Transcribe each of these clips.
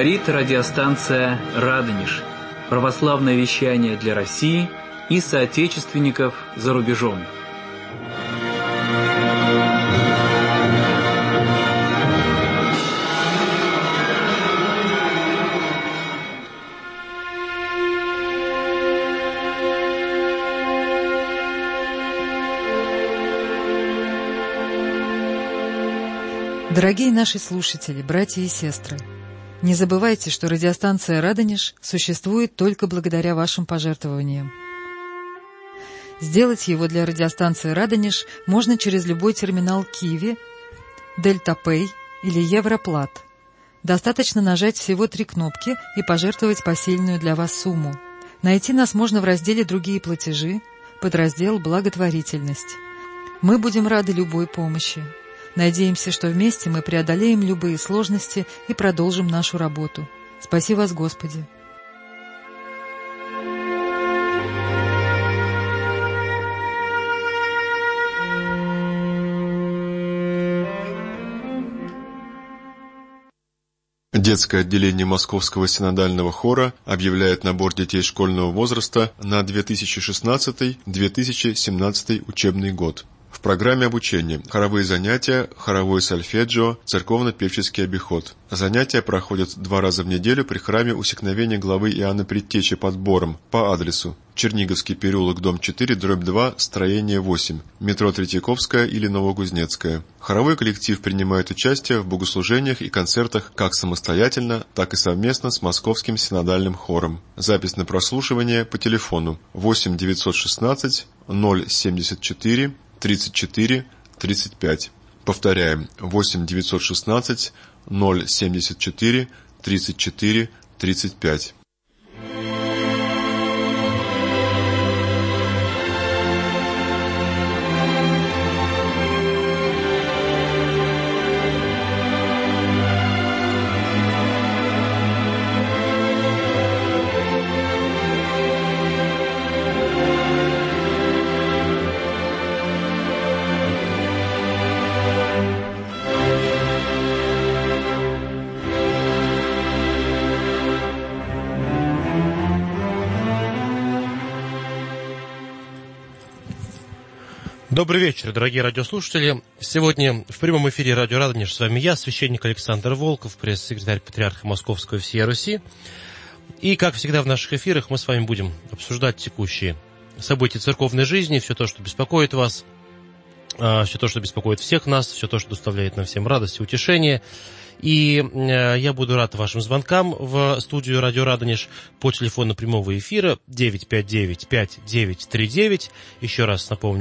Говорит радиостанция «Радонеж». Православное вещание для России и соотечественников за рубежом. Дорогие наши слушатели, братья и сестры, не забывайте, что радиостанция «Радонеж» существует только благодаря вашим пожертвованиям. Сделать его для радиостанции «Радонеж» можно через любой терминал Киви, Дельтапэй или Европлат. Достаточно нажать всего 3 кнопки и пожертвовать посильную для вас сумму. Найти нас можно в разделе «Другие платежи», подраздел «Благотворительность». Мы будем рады любой помощи. Надеемся, что вместе мы преодолеем любые сложности и продолжим нашу работу. Спаси вас, Господи! Детское отделение Московского синодального хора объявляет набор детей школьного возраста на 2016-2017 учебный год. В программе обучения хоровые занятия, хоровое сольфеджио, церковно-певческий обиход. Занятия проходят 2 раза в неделю при храме Усекновения главы Иоанна Предтечи под Бором по адресу Черниговский переулок, дом 4, дробь 2, строение 8, метро Третьяковская или Новокузнецкая. Хоровой коллектив принимает участие в богослужениях и концертах как самостоятельно, так и совместно с Московским синодальным хором. Запись на прослушивание по телефону 8 916 074 34 35. Повторяем, 8 916 074 34 35. Добрый вечер, дорогие радиослушатели. Сегодня в прямом эфире радио «Радонеж» с вами я, священник Александр Волков, пресс-секретарь Патриарха Московского и всей Руси. И, как всегда, в наших эфирах мы с вами будем обсуждать текущие события церковной жизни, все то, что беспокоит вас, все то, что беспокоит всех нас, все то, что доставляет нам всем радость и утешение. И я буду рад вашим звонкам в студию «Радио Радонеж» по телефону прямого эфира 959-5939. Еще раз напомню,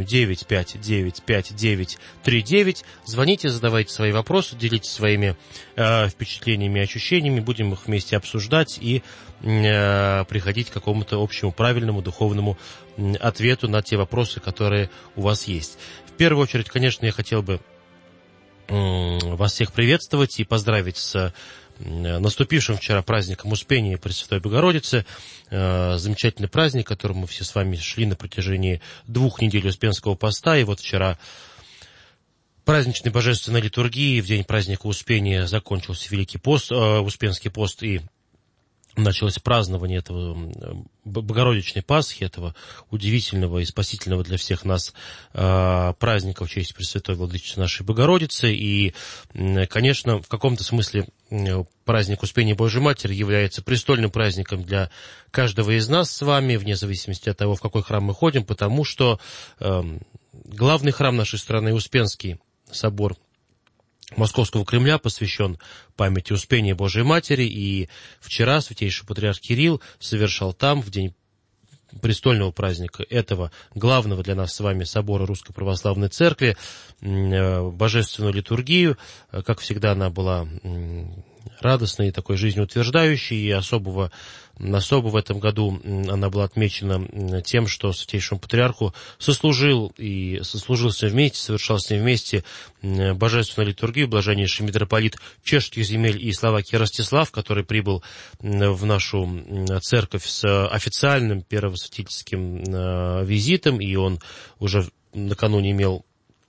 959-5939. Звоните, задавайте свои вопросы, делитесь своими впечатлениями и ощущениями. Будем их вместе обсуждать и приходить к какому-то общему правильному духовному ответу на те вопросы, которые у вас есть. В первую очередь, конечно, я хотел бы вас всех приветствовать и поздравить с наступившим вчера праздником Успения Пресвятой Богородицы. Замечательный праздник, к которому мы все с вами шли на протяжении 2 недель Успенского поста. И вот вчера праздничной божественной литургии, в день праздника Успения, закончился Великий пост, Успенский пост, и началось празднование этого Богородичной Пасхи, этого удивительного и спасительного для всех нас праздника в честь Пресвятой Владычицы нашей Богородицы. И, конечно, в каком-то смысле праздник Успения Божией Матери является престольным праздником для каждого из нас с вами, вне зависимости от того, в какой храм мы ходим, потому что главный храм нашей страны, Успенский собор Московского Кремля, посвящен памяти Успения Божией Матери, и вчера святейший патриарх Кирилл совершал там, в день престольного праздника этого главного для нас с вами собора Русской Православной Церкви, божественную литургию. Как всегда, она была радостной, такой жизнеутверждающей, и особо в этом году она была отмечена тем, что святейшему патриарху совершал с ним вместе божественную литургию блаженнейший митрополит чешских земель и Словакии Ростислав, который прибыл в нашу церковь с официальным первосвятительским визитом, и он уже накануне имел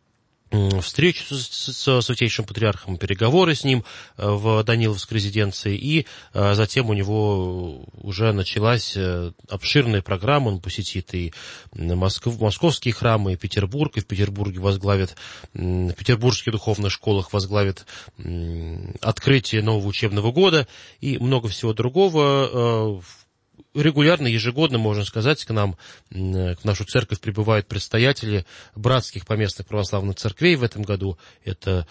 встречу с Святейшим Патриархом, переговоры с ним в Даниловской резиденции, и затем у него уже началась обширная программа, он посетит и московские храмы, и Петербург, и в Петербурге возглавит, в петербургских духовных школах возглавит открытие нового учебного года и много всего другого. Регулярно, ежегодно, можно сказать, к нам, в нашу церковь прибывают предстоятели братских поместных православных церквей в этом году. Это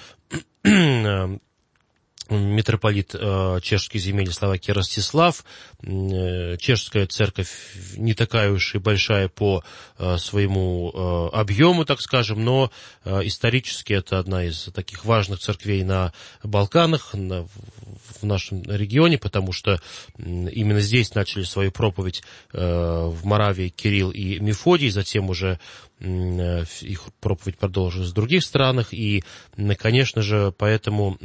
митрополит чешских земель Словакии Ростислав. Чешская церковь не такая уж и большая по своему объему, так скажем, но исторически это одна из таких важных церквей на Балканах, в нашем регионе, потому что именно здесь начали свою проповедь в Моравии Кирилл и Мефодий, затем уже их проповедь продолжилась в других странах, и, конечно же, поэтому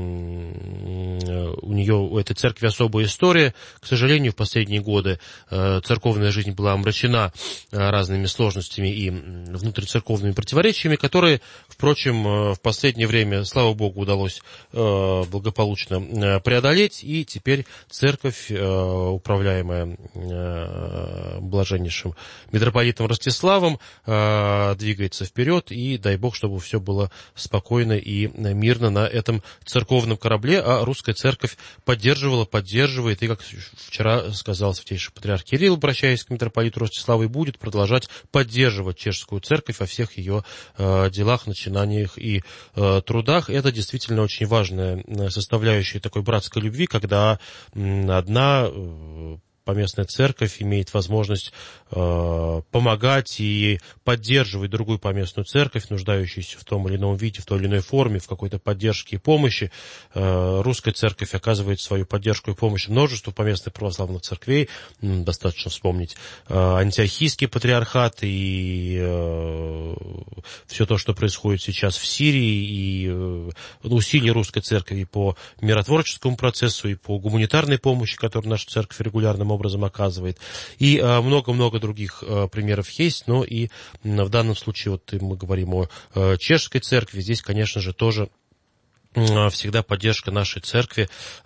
у этой церкви особая история. К сожалению, в последние годы церковная жизнь была омрачена разными сложностями и внутрицерковными противоречиями, которые, впрочем, в последнее время, слава Богу, удалось благополучно преодолеть, и теперь церковь, управляемая блаженнейшим митрополитом Ростиславом, двигается вперед, и дай Бог, чтобы все было спокойно и мирно на этом церковном корабле, а русская церковь поддерживает, и, как вчера сказал Святейший Патриарх Кирилл, обращаясь к митрополиту Ростиславу, и будет продолжать поддерживать чешскую церковь во всех ее делах, начинаниях и трудах. Это действительно очень важная составляющая такой братской любви, когда одна поместная церковь имеет возможность помогать и поддерживать другую поместную церковь, нуждающуюся в том или ином виде, в той или иной форме, в какой-то поддержке и помощи. Русская церковь оказывает свою поддержку и помощь множеству поместных православных церквей. Достаточно вспомнить антиохийский патриархат и все то, что происходит сейчас в Сирии, и усилия русской церкви по миротворческому процессу, и по гуманитарной помощи, которую наша церковь регулярным образом оказывает. И много-много других примеров есть, но и в данном случае вот мы говорим о чешской церкви. Здесь, конечно же, тоже всегда поддержка нашей церкви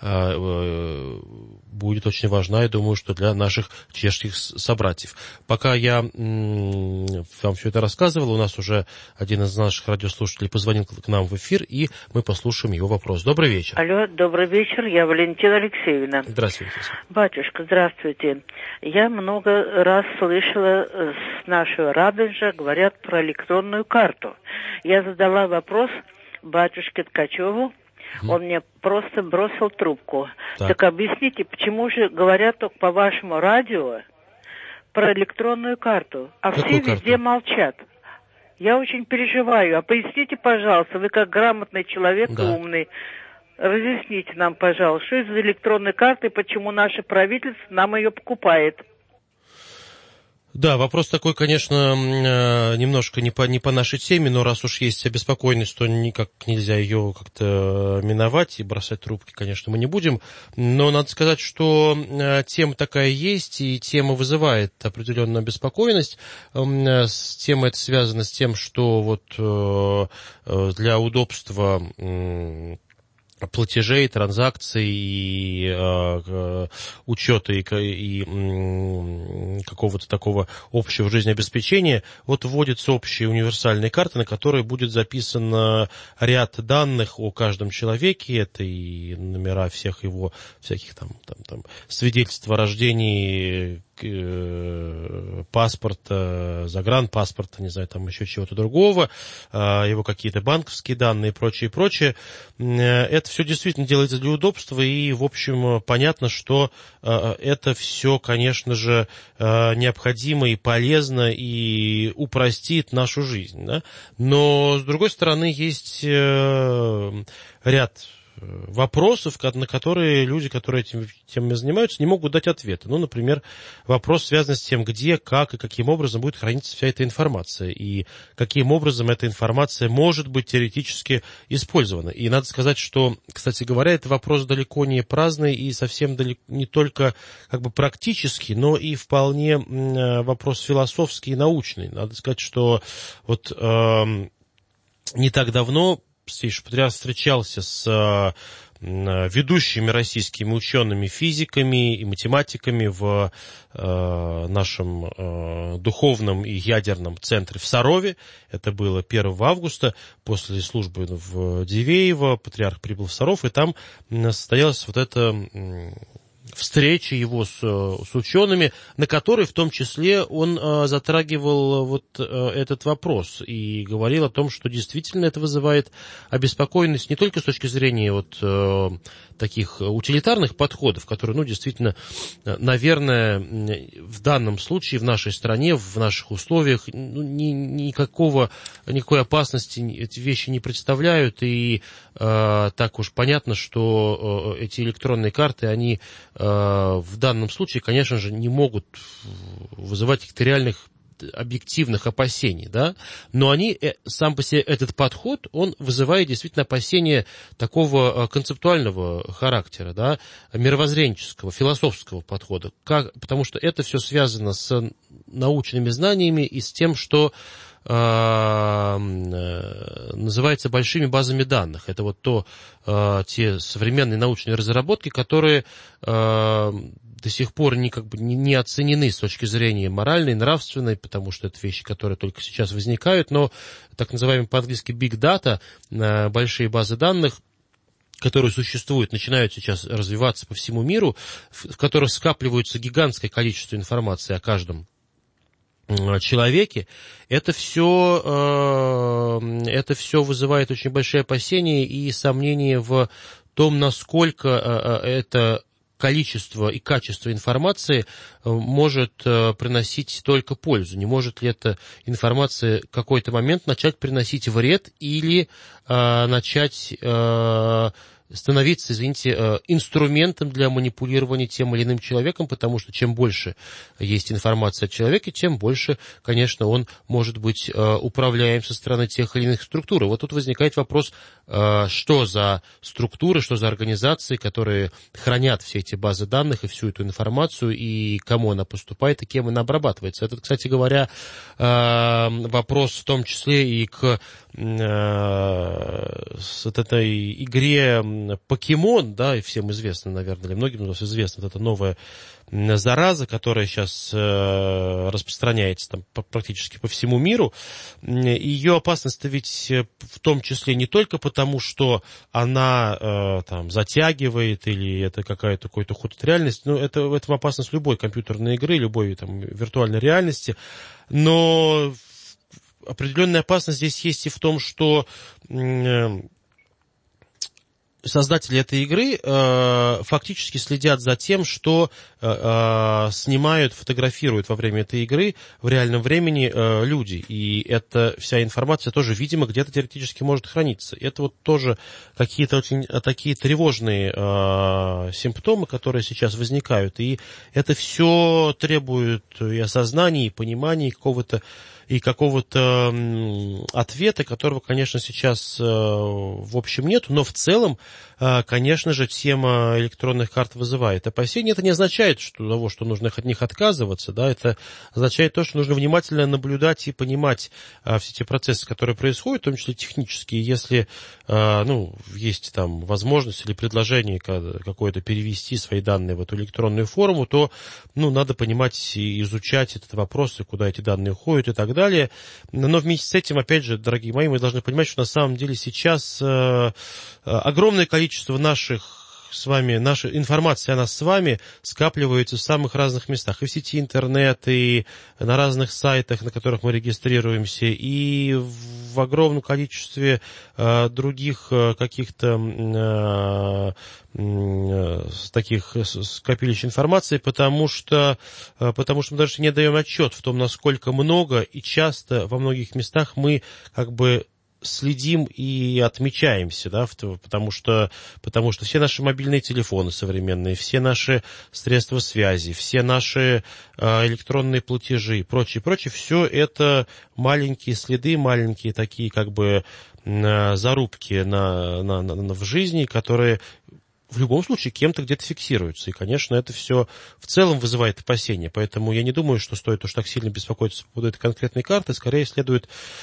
будет очень важна, я думаю, что для наших чешских собратьев. Пока я вам все это рассказывал, у нас уже один из наших радиослушателей позвонил к нам в эфир, и мы послушаем его вопрос. Добрый вечер. Алло, добрый вечер, я Валентина Алексеевна. Здравствуйте. Батюшка, здравствуйте. Я много раз слышала с нашего Радонежа, говорят про электронную карту. Я задала вопрос батюшке Ткачеву, он мне просто бросил трубку. Так объясните, почему же говорят только по вашему радио про электронную карту, а все везде молчат? Я очень переживаю. А поясните, пожалуйста, вы как грамотный человек и умный, разъясните нам, пожалуйста, что это за электронная карта и почему наше правительство нам ее покупает. Да, вопрос такой, конечно, немножко не по нашей теме, но раз уж есть обеспокоенность, то никак нельзя ее как-то миновать, и бросать трубки, конечно, мы не будем. Но надо сказать, что тема такая есть, и тема вызывает определенную обеспокоенность. Тема эта связана с тем, что вот для удобства платежей, транзакций, и учета и какого-то такого общего жизнеобеспечения, вот вводится общая универсальная карта, на которой будет записан ряд данных о каждом человеке, это и номера всех его, всяких там свидетельств о рождении, паспорта, загранпаспорта, не знаю, там еще чего-то другого, его какие-то банковские данные и прочее. Это все действительно делается для удобства, и, в общем, понятно, что это все, конечно же, необходимо и полезно, и упростит нашу жизнь. Да? Но, с другой стороны, есть ряд вопросов, на которые люди, которые этим занимаются, не могут дать ответа. Ну, например, вопрос связан с тем, где, как и каким образом будет храниться вся эта информация, и каким образом эта информация может быть теоретически использована. И надо сказать, что, кстати говоря, это вопрос далеко не праздный и совсем далеко не только как бы практический, но и вполне вопрос философский и научный. Надо сказать, что вот не так давно Святейший Патриарх встречался с ведущими российскими учеными, физиками и математиками в нашем духовном и ядерном центре в Сарове. Это было 1 августа, после службы в Дивеево. Патриарх прибыл в Саров, и там состоялась вот эта встречи его с учеными, на которой в том числе он затрагивал вот этот вопрос и говорил о том, что действительно это вызывает обеспокоенность не только с точки зрения вот таких утилитарных подходов, которые, действительно, наверное, в данном случае в нашей стране, в наших условиях никакой опасности эти вещи не представляют, и так уж понятно, что эти электронные карты, они в данном случае, конечно же, не могут вызывать каких-то реальных объективных опасений, да, но они, сам по себе этот подход, он вызывает действительно опасения такого концептуального характера, да, мировоззренческого, философского подхода, потому что это все связано с научными знаниями и с тем, что называется большими базами данных. Это вот те современные научные разработки, которые до сих пор не оценены с точки зрения моральной, нравственной, потому что это вещи, которые только сейчас возникают, но так называемые по-английски big data, большие базы данных, которые существуют, начинают сейчас развиваться по всему миру, в которых скапливается гигантское количество информации о каждом человеке, это все вызывает очень большие опасения и сомнения в том, насколько это количество и качество информации может приносить только пользу. Не может ли эта информация в какой-то момент начать приносить вред или начать становиться, инструментом для манипулирования тем или иным человеком, потому что чем больше есть информация о человеке, тем больше, конечно, он может быть управляем со стороны тех или иных структур. И вот тут возникает вопрос, что за структуры, что за организации, которые хранят все эти базы данных и всю эту информацию, и кому она поступает, и кем она обрабатывается. Это, кстати говоря, вопрос в том числе и к вот этой игре Покемон, да, и всем известно, наверное, или многим из вас известно, это новая зараза, которая сейчас распространяется там практически по всему миру. Ее опасность-то ведь в том числе не только потому, что она там затягивает или это какой-то уход от реальности, но это в этом опасность любой компьютерной игры, любой там виртуальной реальности, но определенная опасность здесь есть и в том, что создатели этой игры фактически следят за тем, что снимают, фотографируют во время этой игры в реальном времени люди. И эта вся информация тоже, видимо, где-то теоретически может храниться. Это вот тоже какие-то очень такие тревожные симптомы, которые сейчас возникают. И это все требует и осознания, и понимания, и какого-то ответа, которого, конечно, сейчас в общем нет, но в целом, конечно же, тема электронных карт вызывает опасения. Это не означает, что нужно от них отказываться, да, это означает то, что нужно внимательно наблюдать и понимать все те процессы, которые происходят, в том числе технические. Если, есть там возможность или предложение какое-то перевести свои данные в эту электронную форму, то, надо понимать и изучать этот вопрос, и куда эти данные уходят и так далее. Но вместе с этим, опять же, дорогие мои, мы должны понимать, что на самом деле сейчас огромное количество нашей информации о нас с вами скапливается в самых разных местах. И в сети интернет, и на разных сайтах, на которых мы регистрируемся, и в огромном количестве других каких-то таких скопилищ информации, потому что мы даже не даем отчет в том, насколько много и часто во многих местах мы следим и отмечаемся, да, потому что все наши мобильные телефоны современные, все наши средства связи, все наши электронные платежи и прочее, все это маленькие следы, маленькие такие зарубки в жизни, которые в любом случае кем-то где-то фиксируются. И, конечно, это все в целом вызывает опасения. Поэтому я не думаю, что стоит уж так сильно беспокоиться по поводу этой конкретной карты. Скорее следует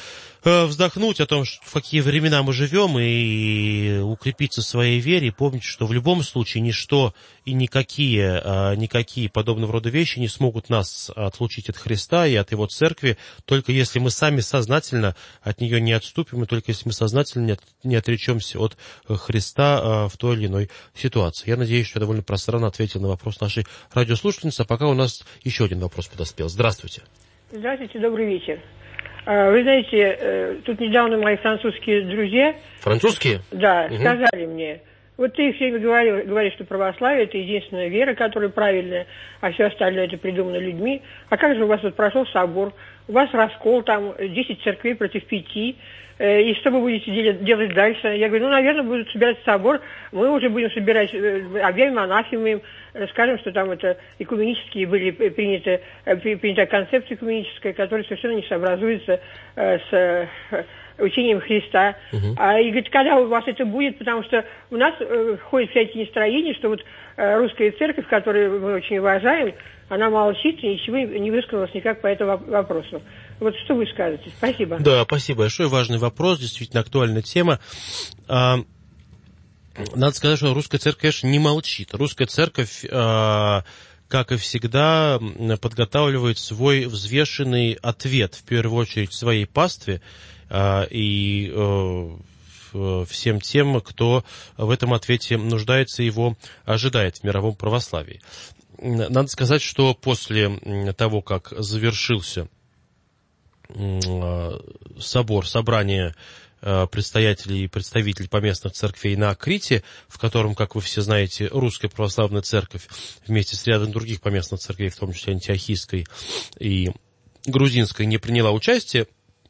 вздохнуть о том, в какие времена мы живем, и укрепиться в своей вере, и помнить, что в любом случае ничто и никакие подобного рода вещи не смогут нас отлучить от Христа и от Его Церкви, только если мы сами сознательно от нее не отступим, и только если мы сознательно не отречемся от Христа в той или иной ситуации. Я надеюсь, что я довольно пространно ответил на вопрос нашей радиослушательницы, а пока у нас еще один вопрос подоспел. Здравствуйте. Здравствуйте, добрый вечер. Вы знаете, тут недавно мои французские друзья... Французские? Да, сказали мне, вот ты все время говоришь, что православие – это единственная вера, которая правильная, а все остальное – это придумано людьми. А как же у вас вот прошел собор, у вас раскол, там 10 церквей против 5, и что вы будете делать дальше? Я говорю, наверное, будут собирать собор, мы уже будем собирать, объявим анафемы, скажем, что там это экуменические были принята концепция экуменическая, которая совершенно не сообразуется с учением Христа. И говорит, когда у вас это будет, потому что у нас ходят всякие настроения, что вот русская церковь, которую мы очень уважаем, она молчит и ничего не высказалась никак по этому вопросу. Вот что вы скажете? Спасибо. Да, спасибо большое. Важный вопрос, действительно актуальная тема. Надо сказать, что русская церковь, конечно, не молчит. Русская церковь, как и всегда, подготавливает свой взвешенный ответ, в первую очередь, своей пастве и всем тем, кто в этом ответе нуждается и его ожидает в мировом православии. Надо сказать, что после того, как завершился собрание предстоятелей и представителей поместных церквей на Крите, в котором, как вы все знаете, Русская Православная Церковь вместе с рядом других поместных церквей, в том числе Антиохийской и Грузинской, не приняла участие,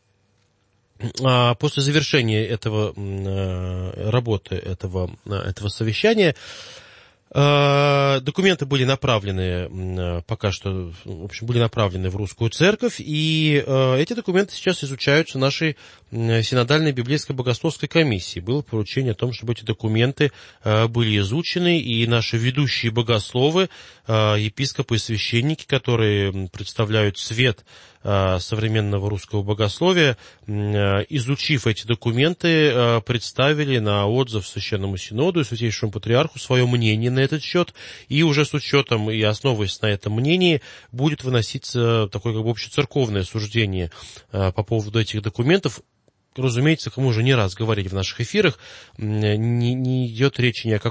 после завершения работы этого совещания документы были направлены, пока что, в общем, были направлены в Русскую Церковь, и эти документы сейчас изучаются нашей Синодальной Библейской Богословской комиссии. Было поручение о том, чтобы эти документы были изучены, и наши ведущие богословы, епископы и священники, которые представляют свет современного русского богословия, изучив эти документы, представили на отзыв Священному Синоду и Святейшему Патриарху свое мнение на этот счет, и уже с учетом и основываясь на этом мнении будет выноситься такое как бы общецерковное суждение по поводу этих документов. Разумеется, как мы уже не раз говорили в наших эфирах, не идет речи ни о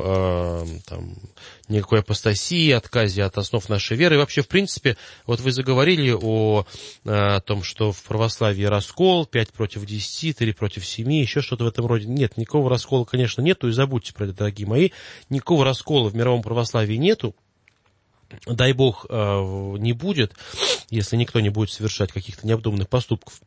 никакой апостасии, отказе от основ нашей веры. И вообще, в принципе, вот вы заговорили о том, что в православии раскол, 5 против 10, 3 против 7, еще что-то в этом роде. Нет, никакого раскола, конечно, нету, и забудьте про это, дорогие мои. Никакого раскола в мировом православии нету. Дай Бог, не будет, если никто не будет совершать каких-то необдуманных поступков.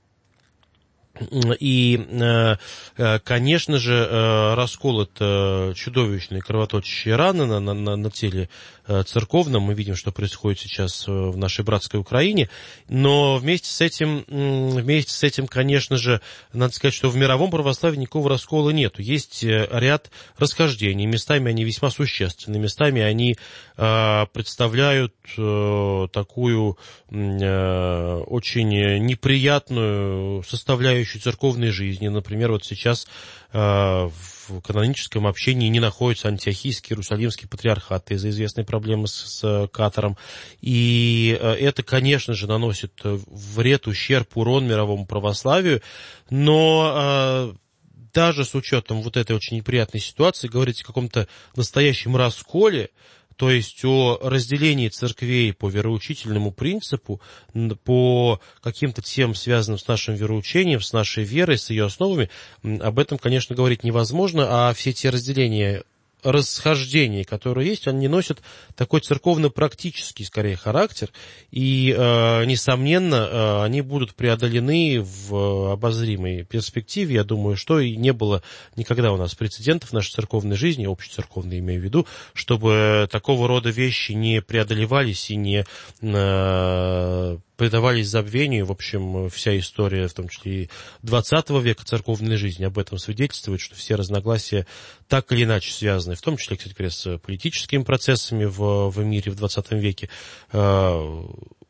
И, конечно же, раскол – это чудовищные кровоточащие раны на теле церковном. Мы видим, что происходит сейчас в нашей братской Украине. Но вместе с этим, конечно же, надо сказать, что в мировом православии никакого раскола нету. Есть ряд расхождений. Местами они весьма существенны. Местами они представляют такую очень неприятную составляющую церковной жизни. Например, вот сейчас в каноническом общении не находится антиохийский Иерусалимский патриархат из-за известной проблемы с катором. И это, конечно же, наносит вред, ущерб, урон мировому православию. Но даже с учетом вот этой очень неприятной ситуации говорить о каком-то настоящем расколе, то есть о разделении церквей по вероучительному принципу, по каким-то темам, связанным с нашим вероучением, с нашей верой, с ее основами, об этом, конечно, говорить невозможно, а все те разделения, расхождения, которые есть, они носят такой церковно-практический, скорее, характер, и, несомненно, они будут преодолены в обозримой перспективе. Я думаю, что и не было никогда у нас прецедентов в нашей церковной жизни, общецерковной имею в виду, чтобы такого рода вещи не преодолевались и не предавались забвению. В общем, вся история, в том числе и 20 века церковной жизни, об этом свидетельствует, что все разногласия так или иначе связаны, в том числе, кстати говоря, с политическими процессами в мире в 20 веке,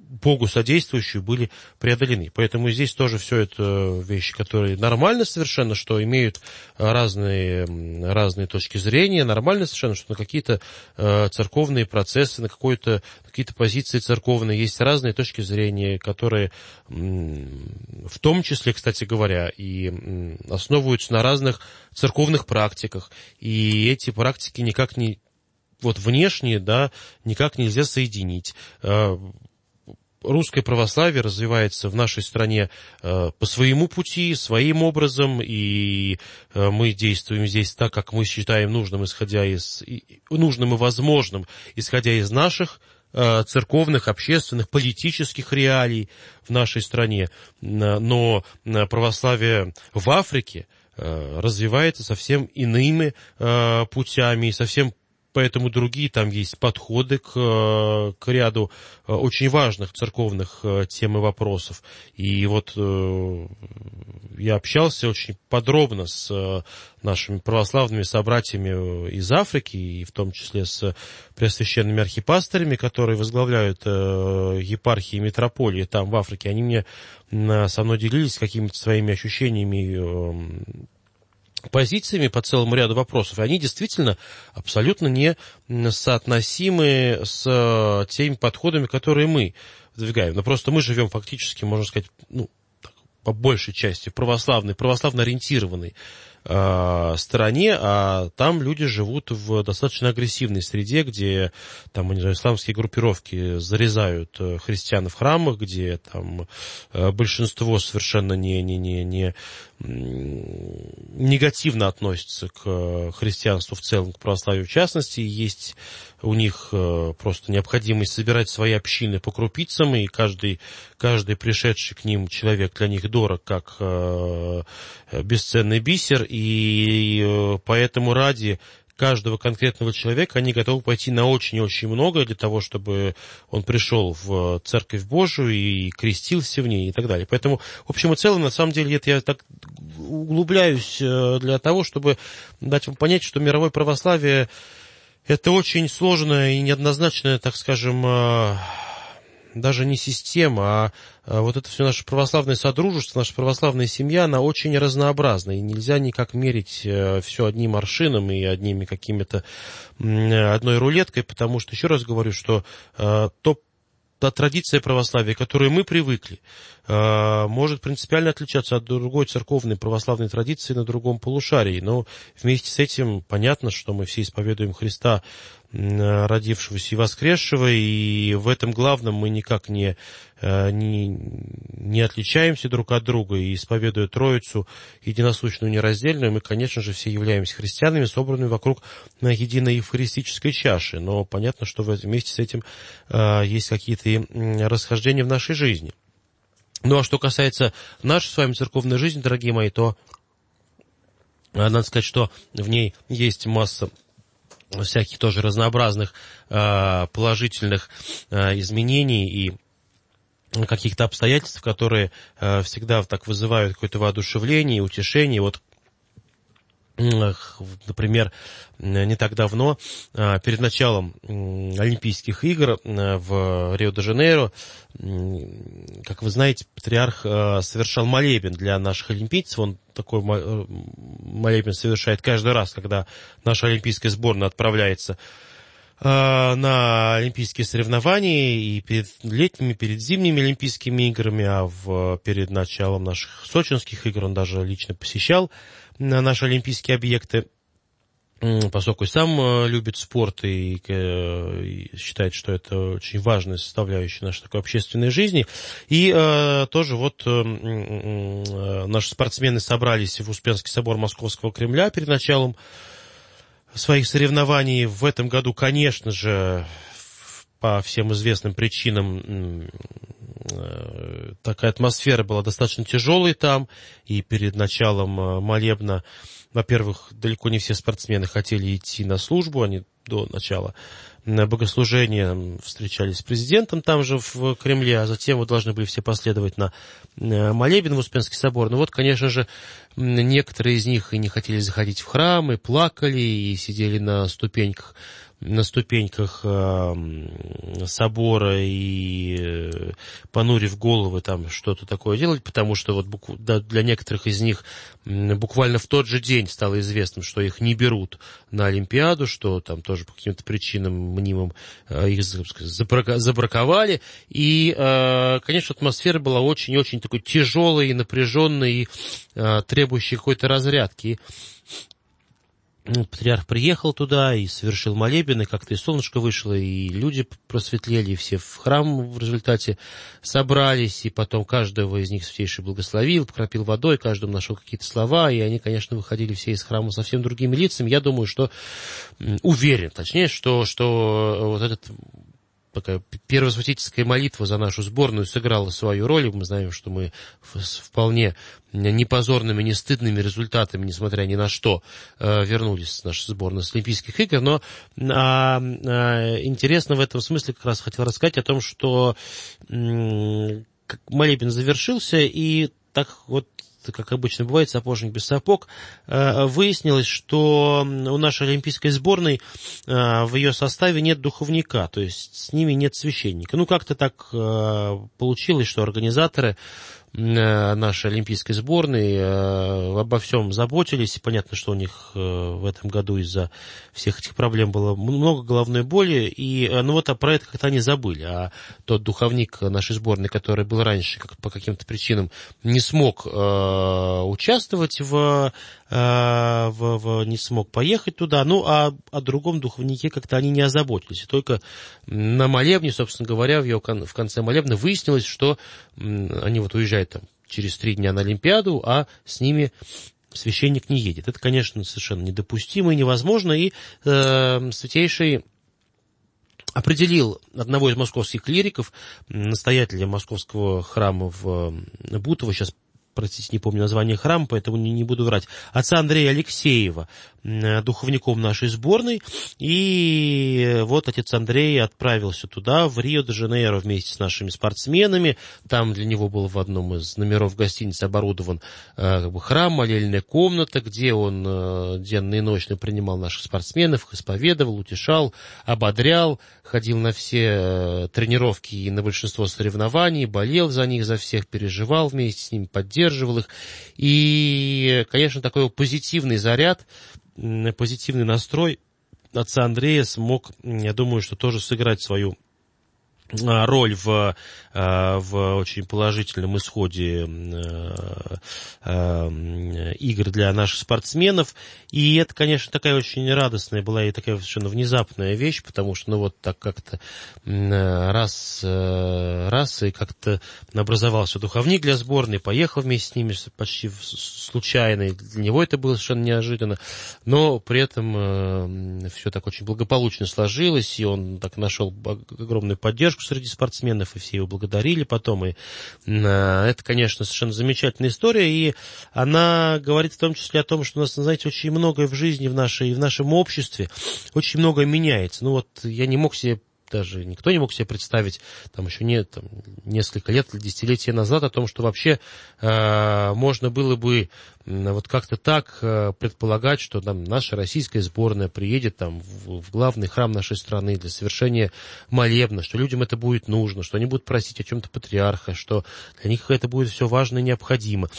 Богу содействующие были преодолены. Поэтому здесь тоже все это вещи, которые нормально совершенно, что имеют разные точки зрения, нормально совершенно, что на какие-то церковные процессы, на какие-то позиции церковные есть разные точки зрения, которые в том числе, кстати говоря, и основываются на разных церковных практиках. И эти практики никак не, вот внешние, да, никак нельзя соединить. Русское православие развивается в нашей стране по своему пути, своим образом, и мы действуем здесь так, как мы считаем нужным, нужным и возможным, исходя из наших церковных, общественных, политических реалий в нашей стране. Но православие в Африке развивается совсем иными путями, и совсем поэтому другие там есть подходы к ряду очень важных церковных тем и вопросов. И вот я общался очень подробно с нашими православными собратьями из Африки, и в том числе с преосвященными архипастырями, которые возглавляют епархии и митрополии там в Африке. Они со мной делились какими-то своими ощущениями, позициями по целому ряду вопросов, и они действительно абсолютно не соотносимы с теми подходами, которые мы выдвигаем. Но просто мы живем фактически, можно сказать, по большей части православно ориентированной стороне, а там люди живут в достаточно агрессивной среде, где там, не знаю, исламские группировки зарезают христиан в храмах, где там большинство совершенно не негативно относится к христианству в целом, к православию в частности. Есть у них просто необходимость собирать свои общины по крупицам, и каждый пришедший к ним человек для них дорог, как бесценный бисер, и поэтому ради каждого конкретного человека они готовы пойти на очень-очень многое для того, чтобы он пришел в Церковь Божию и крестился в ней и так далее. Поэтому, в общем и целом, на самом деле, это я так углубляюсь для того, чтобы дать вам понять, что мировое православие — это очень сложная и неоднозначная, так скажем, даже не система, а вот это все наше православное содружество, наша православная семья, она очень разнообразна, и нельзя никак мерить все одним аршином и одними какими-то одной рулеткой, потому что, еще раз говорю, что та традиция православия, к которой мы привыкли, может принципиально отличаться от другой церковной православной традиции на другом полушарии. Но вместе с этим понятно, что мы все исповедуем Христа, родившегося и воскресшего, и в этом главном мы никак не отличаемся друг от друга, и исповедуя Троицу единосущную, нераздельную, мы, конечно же, все являемся христианами, собранными вокруг единой евхаристической чаши. Но понятно, что вместе с этим есть какие-то расхождения в нашей жизни. Ну, а что касается нашей с вами церковной жизни, дорогие мои, то надо сказать, что в ней есть масса всяких тоже разнообразных положительных изменений и каких-то обстоятельств, которые всегда так вызывают какое-то воодушевление, утешение. Вот, например, не так давно, перед началом Олимпийских игр в Рио-де-Жанейро, как вы знаете, патриарх совершал молебен для наших олимпийцев. Он такой молебен совершает каждый раз, когда наша олимпийская сборная отправляется на олимпийские соревнования, и перед летними, перед зимними олимпийскими играми, а перед началом наших сочинских игр он даже лично посещал наши олимпийские объекты, поскольку сам любит спорт и считает, что это очень важная составляющая нашей такой общественной жизни. И тоже вот наши спортсмены собрались в Успенский собор Московского Кремля перед началом своих соревнований. В этом году, конечно же, по всем известным причинам такая атмосфера была достаточно тяжелой там, и перед началом молебна, во-первых, далеко не все спортсмены хотели идти на службу, они до начала богослужения встречались с президентом там же в Кремле, а затем вот должны были все последовать на молебен в Успенский собор. Ну вот, конечно же, некоторые из них и не хотели заходить в храм, и плакали, и сидели на ступеньках на ступеньках собора и понурив головы там что-то такое делать, потому что вот для некоторых из них буквально в тот же день стало известно, что их не берут на Олимпиаду, что там тоже по каким-то причинам мнимым их забраковали. И, конечно, атмосфера была очень-очень такой тяжелой и напряженной, и требующей какой-то разрядки. Патриарх приехал туда и совершил молебен, и как-то и солнышко вышло, и люди просветлели, и все в храм в результате собрались, и потом каждого из них Святейший благословил, покропил водой, каждому нашел какие-то слова, и они, конечно, выходили все из храма совсем другими лицами. Я думаю, что, уверен, точнее, что вот этот... Такая первосвятительская молитва за нашу сборную сыграла свою роль. Мы знаем, что мы с вполне непозорными, не стыдными результатами, несмотря ни на что, вернулись с нашей сборной с Олимпийских игр. Но интересно в этом смысле как раз хотел рассказать о том, что молебен завершился, и так вот, как обычно бывает, сапожник без сапог, выяснилось, что у нашей олимпийской сборной в ее составе нет духовника, то есть с ними нет священника. Ну, как-то так получилось, что организаторы нашей олимпийской сборной обо всем заботились. Понятно, что у них в этом году из-за всех этих проблем было много головной боли, и про это как-то они забыли. А тот духовник нашей сборной, который был раньше, по каким-то причинам не смог участвовать не смог поехать туда, о другом духовнике как-то они не озаботились. И только на молебне, собственно говоря, в конце молебна выяснилось, что они уезжают там через 3 дня на Олимпиаду, а с ними священник не едет. Это, конечно, совершенно недопустимо и невозможно, и Святейший определил одного из московских клириков, настоятеля московского храма в Бутово, сейчас, простите, не помню название храма, поэтому не буду врать, отца Андрея Алексеева, духовником нашей сборной. И вот отец Андрей отправился туда, в Рио-де-Жанейро, вместе с нашими спортсменами. Там для него был в одном из номеров гостиницы оборудован храм, молельная комната, где он денно и ночно принимал наших спортсменов, их исповедовал, утешал, ободрял, ходил на все тренировки и на большинство соревнований, болел за них, за всех, переживал вместе с ними, поддерживал их. И, конечно, такой позитивный заряд, позитивный настрой отца Андрея смог, я думаю, что тоже сыграть свою роль в очень положительном исходе игр для наших спортсменов. И это, конечно, такая очень радостная была и такая совершенно внезапная вещь, потому что, так как-то раз и как-то образовался духовник для сборной, поехал вместе с ними почти случайно, и для него это было совершенно неожиданно, но при этом все так очень благополучно сложилось, и он так нашел огромную поддержку среди спортсменов, и все его благодарили потом, и это, конечно, совершенно замечательная история, и она говорит в том числе о том, что у нас, знаете, очень многое в жизни, в нашем обществе, очень многое меняется. Я не мог себе, даже никто не мог себе представить, еще несколько лет или десятилетия назад, о том, что вообще можно было бы как-то так предполагать, что наша российская сборная приедет в главный храм нашей страны для совершения молебна, что людям это будет нужно, что они будут просить о чем-то патриарха, что для них это будет все важно и необходимо.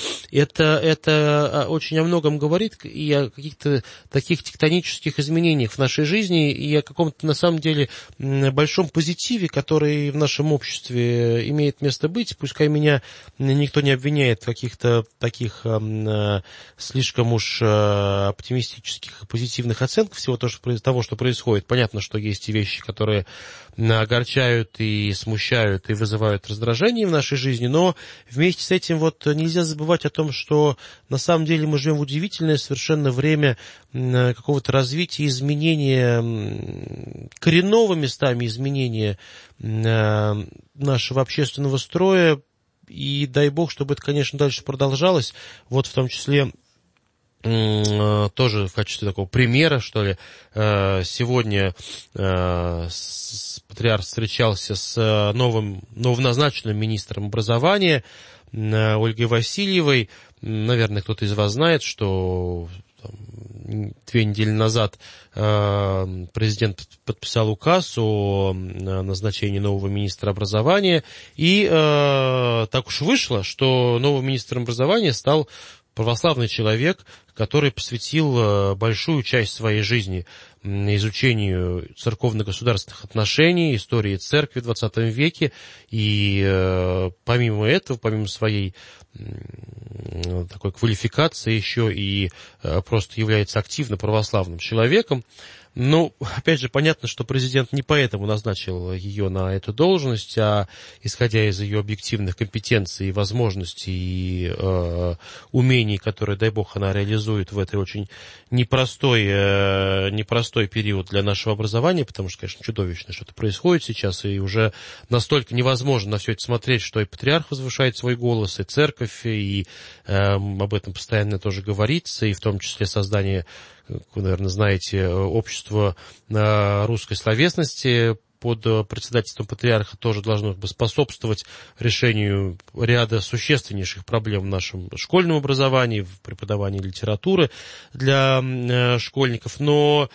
Это очень о многом говорит и о каких-то таких тектонических изменениях в нашей жизни, и о каком-то, на самом деле, большом позитиве, который в нашем обществе имеет место быть. Пускай меня никто не обвиняет в каких-то таких слишком уж оптимистических и позитивных оценках всего того, что происходит. Понятно, что есть и вещи, которые огорчают и смущают, и вызывают раздражение в нашей жизни, но вместе с этим нельзя забывать о том, что на самом деле мы живем в удивительное совершенно время какого-то развития, изменения, коренного местами изменения нашего общественного строя. И дай бог, чтобы это, конечно, дальше продолжалось. В том числе тоже в качестве такого примера, что ли, сегодня патриарх встречался с новоназначенным министром образования Ольгой Васильевой. Наверное, кто-то из вас знает, что 2 недели назад президент подписал указ о назначении нового министра образования, и так уж вышло, что новым министром образования стал православный человек, который посвятил большую часть своей жизни изучению церковно-государственных отношений, истории церкви в XX веке, и помимо этого, помимо своей такой квалификации, еще и просто является активно православным человеком. Ну, опять же, понятно, что президент не поэтому назначил ее на эту должность, а исходя из ее объективных компетенций, возможностей и умений, которые, дай бог, она реализует в этой очень непростой период для нашего образования, потому что, конечно, чудовищно что-то происходит сейчас, и уже настолько невозможно на все это смотреть, что и патриарх возвышает свой голос, и церковь, и об этом постоянно тоже говорится, и в том числе создание, вы, наверное, знаете, общество русской словесности под председательством патриарха тоже должно способствовать решению ряда существеннейших проблем в нашем школьном образовании, в преподавании литературы для школьников. Но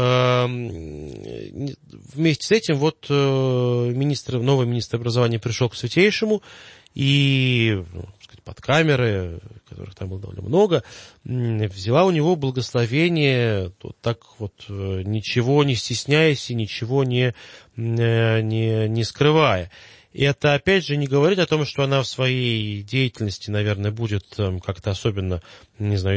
вместе с этим вот новый министр образования пришел к Святейшему, и под камеры, которых там было довольно много, взяла у него благословение, вот так вот, ничего не стесняясь и ничего не скрывая. И это, опять же, не говорит о том, что она в своей деятельности, наверное, будет как-то особенно, не знаю,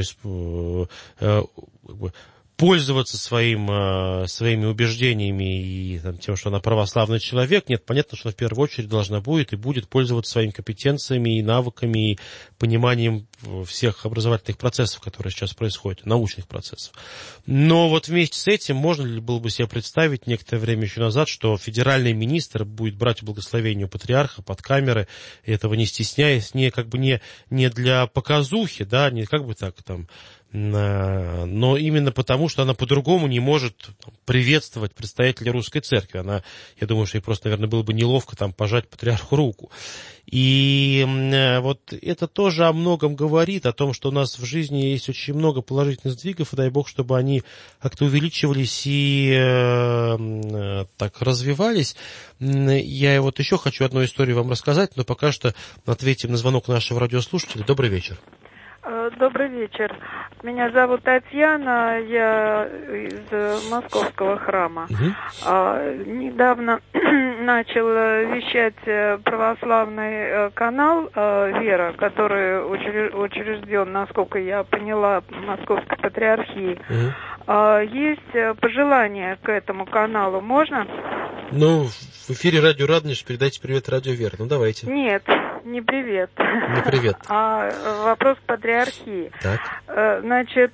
пользоваться своими убеждениями и тем, что она православный человек. Нет, понятно, что она в первую очередь должна будет и будет пользоваться своими компетенциями и навыками, и пониманием всех образовательных процессов, которые сейчас происходят, научных процессов. Но вот вместе с этим можно ли было бы себе представить некоторое время еще назад, что федеральный министр будет брать благословение у патриарха под камеры, этого не стесняясь, не для показухи, да, не как бы так там, но именно потому, что она по-другому не может приветствовать представителя русской церкви. Я думаю, что ей просто, наверное, было бы неловко там пожать патриарху руку. И вот это тоже о многом говорит, о том, что у нас в жизни есть очень много положительных сдвигов, и дай Бог, чтобы они как-то увеличивались и так развивались. Я вот еще хочу одну историю вам рассказать, но пока что ответим на звонок нашего радиослушателя. Добрый вечер. Добрый вечер. Меня зовут Татьяна, я из Московского храма. Недавно начал вещать православный канал «Вера», который учрежден, насколько я поняла, Московской патриархии. Есть пожелания к этому каналу, можно? Ну, в эфире радио Радонеж, передайте привет радио Вера. Ну, давайте. Нет, не привет. Не привет. А вопрос патриархии. Так. Значит,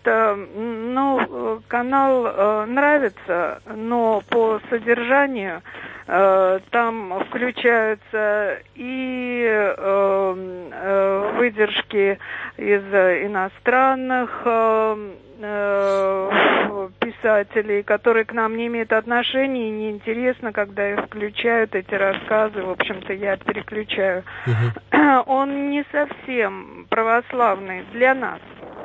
канал нравится, но по содержанию там включаются и выдержки из иностранных писателей, которые к нам не имеют отношения, и неинтересно, когда их включают, эти рассказы, в общем-то, я переключаю. Он не совсем православный для нас.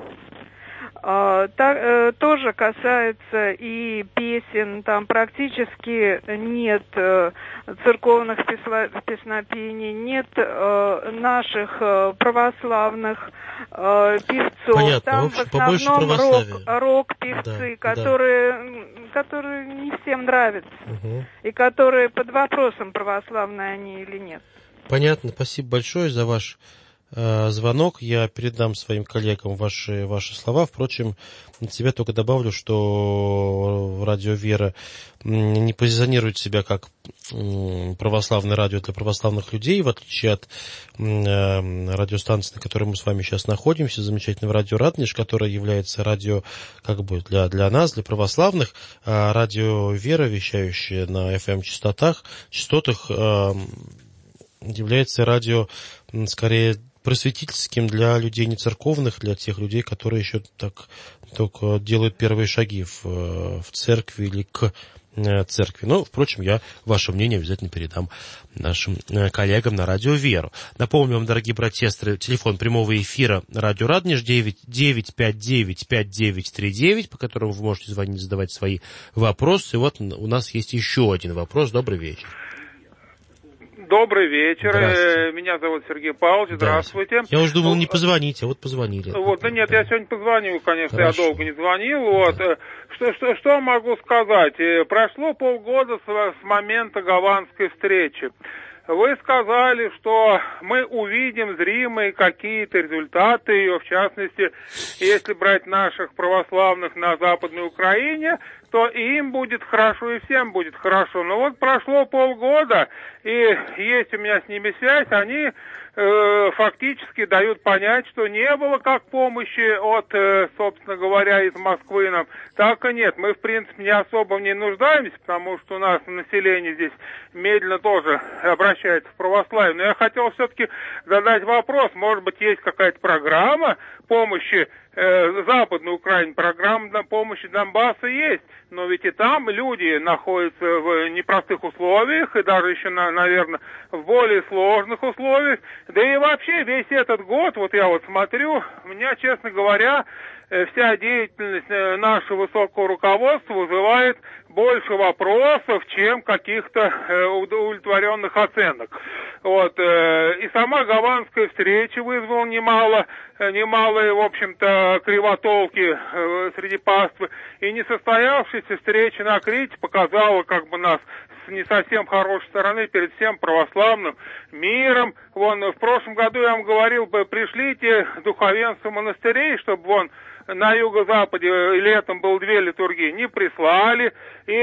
Тоже касается и песен, там практически нет церковных песнопений, нет наших православных певцов. Понятно. Там в основном рок-певцы, да, которые не всем нравятся, и которые под вопросом, православные они или нет. Понятно. Спасибо большое за ваш звонок. Я передам своим коллегам ваши слова. Впрочем, от себя только добавлю, что радио «Вера» не позиционирует себя как православное радио для православных людей, в отличие от радиостанции, на которой мы с вами сейчас находимся, замечательного радио «Радонеж», которое является радио как бы для нас, для православных. А радио «Вера», вещающее на FM-частотах, является радио скорее просветительским для людей не церковных, для тех людей, которые еще так только делают первые шаги в церкви или к церкви. Но, впрочем, я ваше мнение обязательно передам нашим коллегам на радио «Веру». Напомню вам, дорогие братья и сестры, телефон прямого эфира радио Радонеж 959-5939, по которому вы можете звонить, задавать свои вопросы. И вот у нас есть еще один вопрос. Добрый вечер. Добрый вечер. Меня зовут Сергей Павлович. Здравствуйте. Я уже думал, не позвоните, а вот позвонили. Да нет, я сегодня позвонил, конечно, хорошо. Я долго не звонил. Что могу сказать? Прошло полгода с момента гаванской встречи. Вы сказали, что мы увидим зримые какие-то результаты ее, в частности, если брать наших православных на Западной Украине, то и им будет хорошо, и всем будет хорошо. Но вот прошло полгода, и есть у меня с ними связь, они фактически дают понять, что не было как помощи от, собственно говоря, из Москвы нам, так и нет. Мы, в принципе, не особо в ней нуждаемся, потому что у нас население здесь медленно тоже обращается в православие. Но я хотел все-таки задать вопрос, может быть, есть какая-то программа помощи Западной Украине, программа помощи Донбассу есть, но ведь и там люди находятся в непростых условиях, и даже еще, наверное, в более сложных условиях. Да и вообще весь этот год, вот я вот смотрю, у меня, честно говоря, вся деятельность нашего высокого руководства вызывает больше вопросов, чем каких-то удовлетворенных оценок. Вот. И сама гаванская встреча вызвала немало, в общем-то, кривотолки среди паствы. И несостоявшаяся встреча на Крите показала как бы нас с не совсем хорошей стороны перед всем православным миром. Вон, в прошлом году я вам говорил, пришлите духовенство монастырей, чтобы на юго-западе летом было 2 литургии, не прислали. И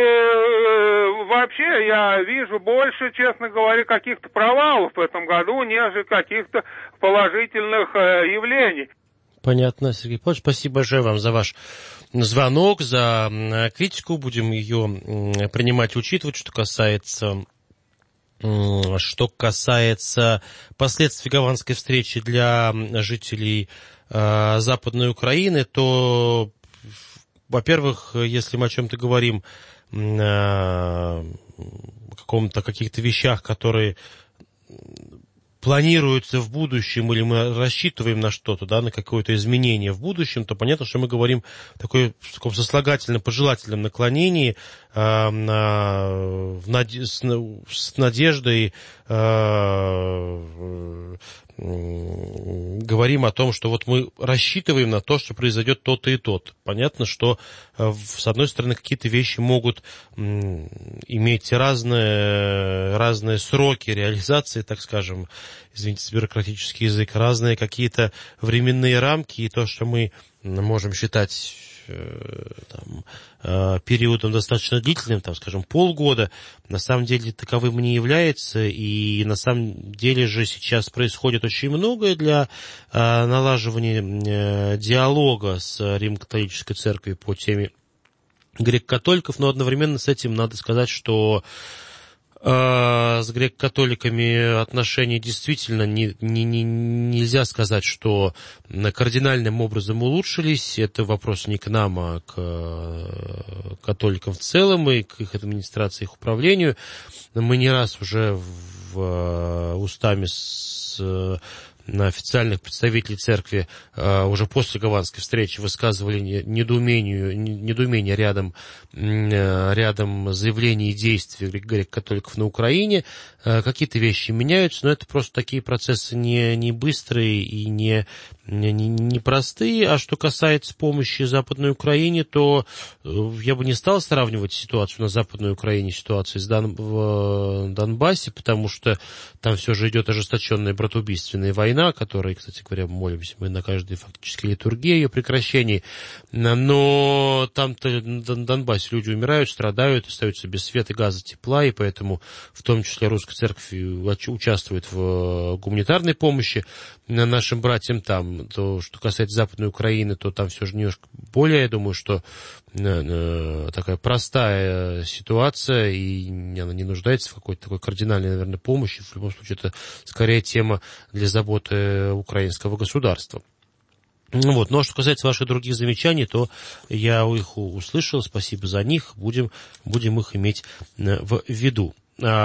вообще я вижу больше, честно говоря, каких-то провалов в этом году, нежели каких-то положительных явлений. Понятно, Сергей Павлович. Спасибо большое вам за ваш звонок, за критику. Будем ее принимать, учитывать, что касается последствий гаванской встречи для жителей Западной Украины, то, во-первых, если мы о чем-то говорим, о каких-то вещах, которые планируются в будущем, или мы рассчитываем на что-то, да, на какое-то изменение в будущем, то понятно, что мы говорим в таком сослагательном, пожелательном наклонении, с надеждой, говорим о том, что вот мы рассчитываем на то, что произойдет то-то и то-то. Понятно, что с одной стороны какие-то вещи могут иметь разные сроки реализации, так скажем, извините за бюрократический язык, разные какие-то временные рамки, и то, что мы можем считать периодом достаточно длительным, скажем, полгода, на самом деле таковым не является, и на самом деле же сейчас происходит очень многое для налаживания диалога с Римо-католической церковью по теме греко-католиков, но одновременно с этим надо сказать, что с греко-католиками отношения действительно нельзя сказать, что кардинальным образом улучшились. Это вопрос не к нам, а к католикам в целом и к их администрации, их управлению. Мы не раз уже устами на официальных представителей церкви уже после гаванской встречи высказывали недоумение рядом заявлений и действий греко-католиков на Украине. Какие-то вещи меняются, но это просто такие процессы не быстрые и не простые. А что касается помощи Западной Украине, то я бы не стал сравнивать ситуацию на Западной Украине с ситуацией в Донбассе, потому что там все же идет ожесточенная братоубийственная война, которой, кстати говоря, молимся мы на каждой фактически литургии ее прекращении. Но там-то на Донбассе люди умирают, страдают, остаются без света, газа, тепла, и поэтому в том числе русская церковь участвует в гуманитарной помощи нашим братьям там. То, что касается Западной Украины, то там все же немножко более, я думаю, что такая простая ситуация, и она не нуждается в какой-то такой кардинальной, наверное, помощи. В любом случае, это скорее тема для заботы украинского государства. Вот. Ну, а что касается ваших других замечаний, то я их услышал, спасибо за них, будем их иметь в виду.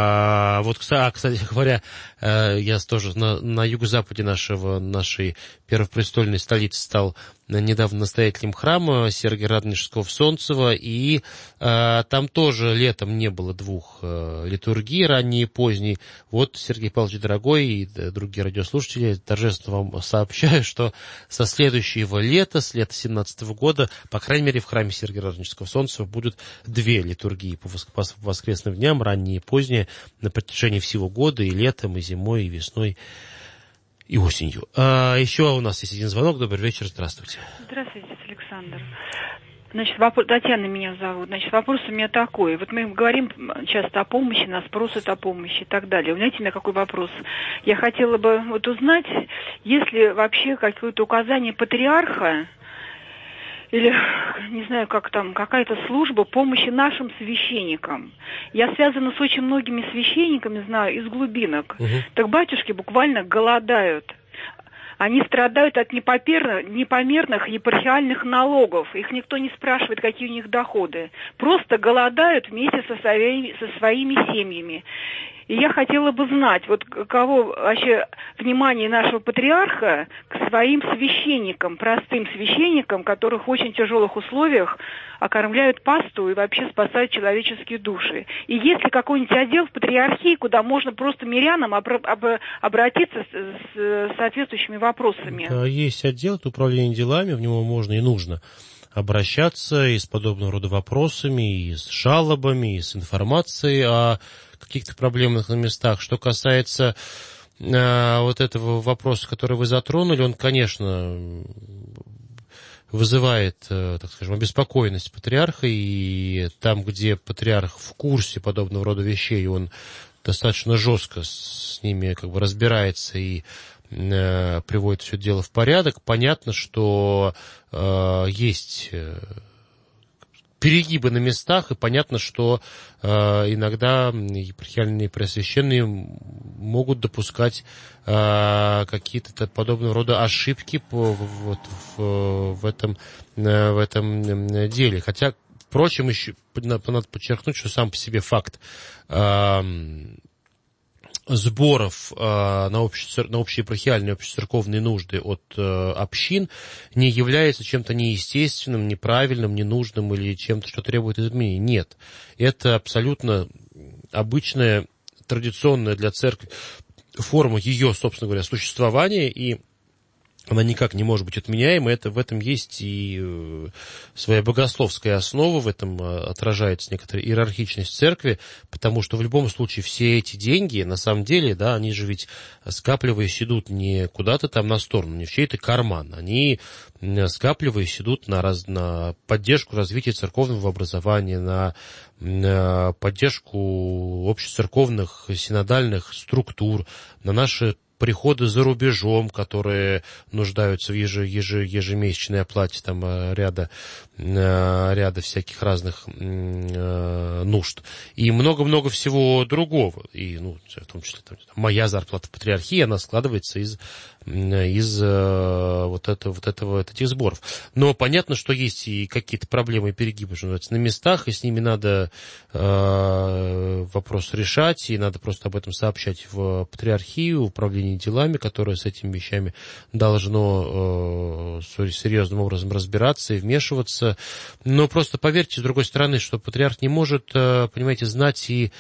Кстати говоря, я тоже на юго-западе нашей первопрестольной столицы стал недавно настоятелем храма Сергия Радонежского в Солнцево, и там тоже летом не было двух литургий, ранней и поздней. Вот, Сергей Павлович, дорогой, и другие радиослушатели, торжественно вам сообщаю, что со следующего лета, с лета 2017 года, по крайней мере, в храме Сергия Радонежского в Солнцево будут две литургии по воскресным дням, ранние и поздние, на протяжении всего года, и летом, и зимой, и весной, и осенью. Еще у нас есть один звонок. Добрый вечер, здравствуйте. Здравствуйте, Александр. Значит, Татьяна меня зовут. Значит, вопрос у меня такой. Вот мы говорим часто о помощи, нас просят о помощи и так далее. Знаете, у меня какой вопрос? Я хотела бы узнать, есть ли вообще какое-то указание патриарха, или, не знаю, как там, какая-то служба помощи нашим священникам. Я связана с очень многими священниками, знаю, из глубинок. Так батюшки буквально голодают. Они страдают от непомерных епархиальных налогов. Их никто не спрашивает, какие у них доходы. Просто голодают вместе со своими семьями. И я хотела бы знать, каково вообще внимание нашего патриарха к своим священникам, простым священникам, которых в очень тяжелых условиях окормляют пасту и вообще спасают человеческие души. И есть ли какой-нибудь отдел в патриархии, куда можно просто мирянам обратиться с соответствующими вопросами? Да, есть отдел, это управление делами, в него можно и нужно обращаться и с подобного рода вопросами, и с жалобами, и с информацией о каких-то проблемах на местах. Что касается этого вопроса, который вы затронули, он, конечно, вызывает, так скажем, обеспокоенность патриарха, и там, где патриарх в курсе подобного рода вещей, он достаточно жестко с ними разбирается и приводит все дело в порядок. Понятно, что есть перегибы на местах, и понятно, что иногда епархиальные преосвященные могут допускать какие-то подобного рода ошибки в этом деле. Хотя, впрочем, еще надо подчеркнуть, что сам по себе факт сборов на общеепархиальные, общецерковные нужды от общин не является чем-то неестественным, неправильным, ненужным или чем-то, что требует изменений. Нет. Это абсолютно обычная, традиционная для церкви форма ее, собственно говоря, существования, и она никак не может быть отменяема. В этом есть и своя богословская основа, в этом отражается некоторая иерархичность церкви, потому что в любом случае все эти деньги, на самом деле, да, они же ведь, скапливаясь, идут не куда-то там на сторону, не в чей-то карман, они, скапливаясь, идут на поддержку развития церковного образования, на поддержку общецерковных синодальных структур, на наши приходы за рубежом, которые нуждаются в ежемесячной оплате там ряда всяких разных нужд. И много-много всего другого. И, в том числе, моя зарплата в патриархии, она складывается из этих сборов. Но понятно, что есть и какие-то проблемы и перегибы, что называется, на местах, и с ними надо вопрос решать, и надо просто об этом сообщать в патриархию, управление делами, которое с этими вещами должно серьезным образом разбираться и вмешиваться. Но просто поверьте, с другой стороны, что патриарх не может, понимаете, знать и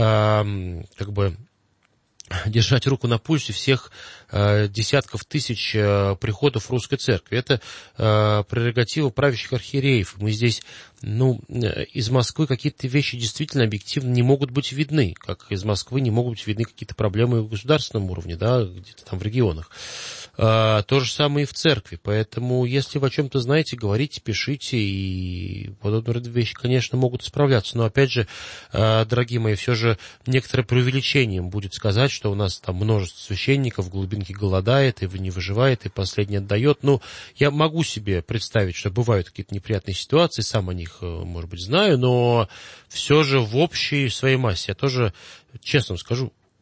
держать руку на пульсе всех десятков тысяч приходов русской церкви. Это прерогатива правящих архиереев. Мы здесь, из Москвы какие-то вещи действительно объективно не могут быть видны, как из Москвы не могут быть видны какие-то проблемы в государственном уровне, да, где-то там в регионах. То же самое и в церкви. Поэтому, если вы о чем-то знаете, говорите, пишите, и подобные вещи, конечно, могут справляться. Но, опять же, дорогие мои, все же некоторое преувеличением будет сказать, что у нас там множество священников в глубинке голодает, и не выживает, и последний отдает. Я могу себе представить, что бывают какие-то неприятные ситуации, сам о них, может быть, знаю, но все же в общей своей массе, я тоже, честно скажу,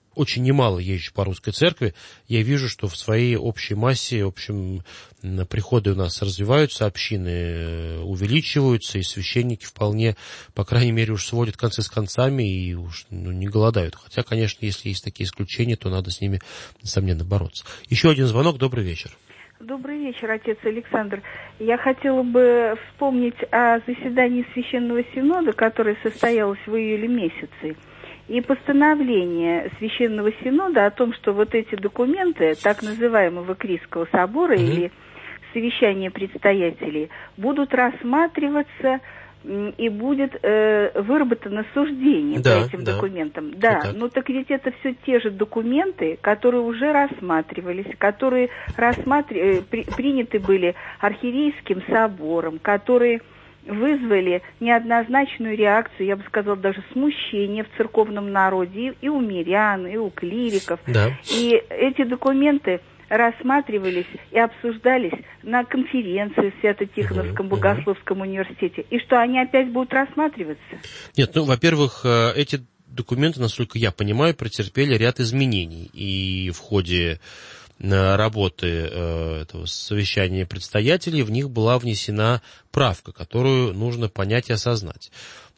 очень немало езжу по русской церкви, я вижу, что в своей общей массе, в общем, приходы у нас развиваются, общины увеличиваются, и священники вполне, по крайней мере, уж сводят концы с концами и уж не голодают. Хотя, конечно, если есть такие исключения, то надо с ними, несомненно, бороться. Еще один звонок. Добрый вечер. Добрый вечер, отец Александр. Я хотела бы вспомнить о заседании Священного Синода, которое состоялось в июле месяце, и постановление Священного Синода о том, что вот эти документы так называемого Крийского собора или совещания предстоятелей будут рассматриваться и будет выработано суждение по этим документам. Да, но так ведь это все те же документы, которые уже рассматривались, которые приняты были Архиерейским собором, которые вызвали неоднозначную реакцию, я бы сказала, даже смущение в церковном народе и у мирян, и у клириков. Да. И эти документы рассматривались и обсуждались на конференции в Свято-Тихоновском богословском университете. И что, они опять будут рассматриваться? Нет, во-первых, эти документы, насколько я понимаю, претерпели ряд изменений. И в ходе работы этого совещания предстоятелей в них была внесена правка, которую нужно понять и осознать.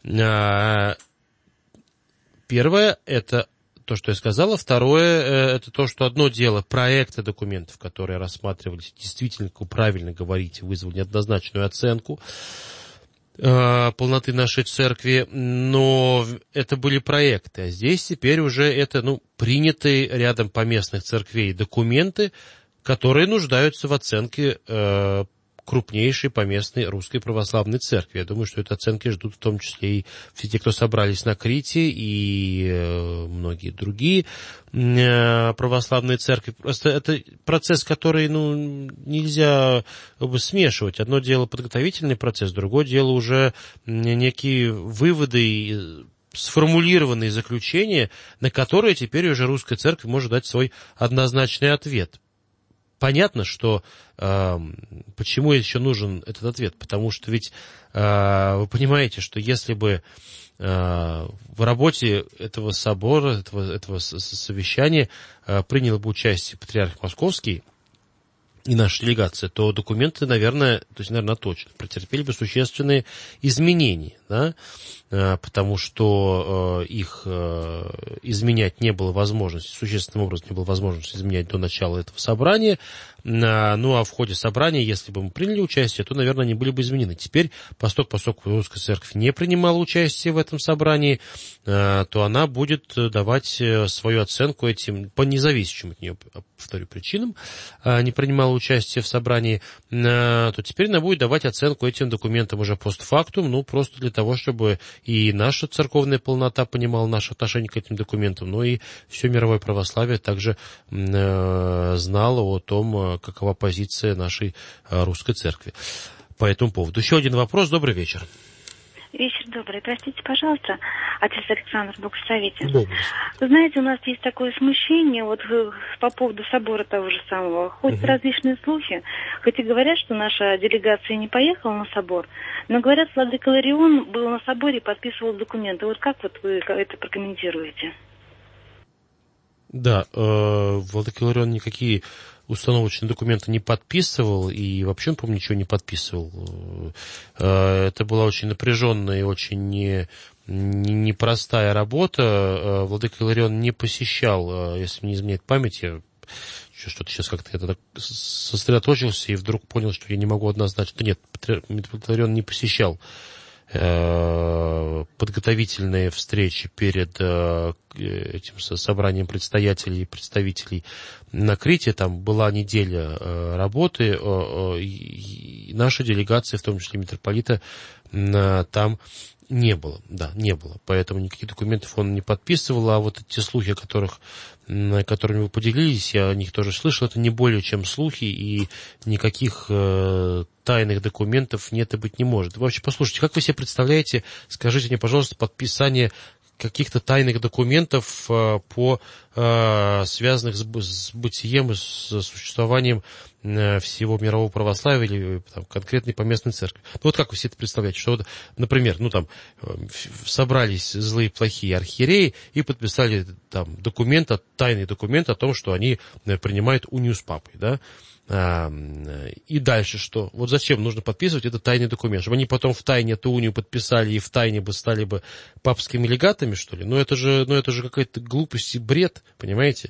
Первое – это то, что я сказала. Второе, это то, что одно дело проекты документов, которые рассматривались, действительно, как вы правильно говорите, вызвали неоднозначную оценку полноты нашей церкви, но это были проекты, а здесь теперь уже это, принятые рядом поместных церквей документы, которые нуждаются в оценке крупнейшей поместной русской православной церкви. Я думаю, что эти оценки ждут в том числе и все те, кто собрались на Крите, и многие другие православные церкви. Просто это процесс, который нельзя смешивать. Одно дело подготовительный процесс, другое дело уже некие выводы, сформулированные заключения, на которые теперь уже русская церковь может дать свой однозначный ответ. Понятно, что почему еще нужен этот ответ, потому что ведь вы понимаете, что если бы в работе этого собора, этого совещания принял бы участие патриарх Московский и наша делегация, то документы, наверное, точно претерпели бы существенные изменения, да? Потому что их изменять не было возможности, существенным образом не было возможности изменять до начала этого собрания. А в ходе собрания, если бы мы приняли участие, то, наверное, они были бы изменены. Теперь, поскольку Русская Церковь не принимала участие в этом собрании, то она будет давать свою оценку этим, по независимым от нее, повторю, причинам, не принимала участие в собрании, то теперь она будет давать оценку этим документам уже постфактум, просто для того, чтобы и наша церковная полнота понимала наше отношение к этим документам, но и все мировое православие также знало о том, какова позиция нашей русской церкви по этому поводу. Еще один вопрос. Добрый вечер. Вечер добрый. Простите, пожалуйста, отец Александр, Бог в совете. Вы знаете, у нас есть такое смущение по поводу собора того же самого. Ходят различные слухи, хоть и говорят, что наша делегация не поехала на собор, но говорят, владыка Иларион был на соборе и подписывал документы. Как вы это прокомментируете? Да, владыка Иларион никакие установочные документы не подписывал, и вообще, он, по-моему, ничего не подписывал. Это была очень напряженная и очень непростая работа. Владыка Иларион не посещал, если мне не изменяет память, я что-то сейчас как-то я так сосредоточился и вдруг понял, что я не могу однозначно. Нет, Владыка Иларион не посещал подготовительные встречи перед этим собранием предстоятелей и представителей на Крите. Там была неделя работы, и наша делегация, в том числе митрополита, там не было. Да, не было. Поэтому никаких документов он не подписывал, а вот эти слухи, которыми вы поделились, я о них тоже слышал, это не более чем слухи, и никаких тайных документов нет и быть не может. Вообще, послушайте, как вы себе представляете, скажите мне, пожалуйста, подписание каких-то тайных документов связанных с бытием и с существованием всего мирового православия или там, конкретной поместной церкви. Ну, вот как вы себе это представляете, что, вот, например, собрались злые, плохие архиереи и подписали там тайный документ о том, что они принимают унию с папой, да? И дальше что? Вот зачем нужно подписывать этот тайный документ? Чтобы они потом в тайне эту унию подписали и в тайне бы стали бы папскими легатами, что ли? Это же какая-то глупость и бред, понимаете?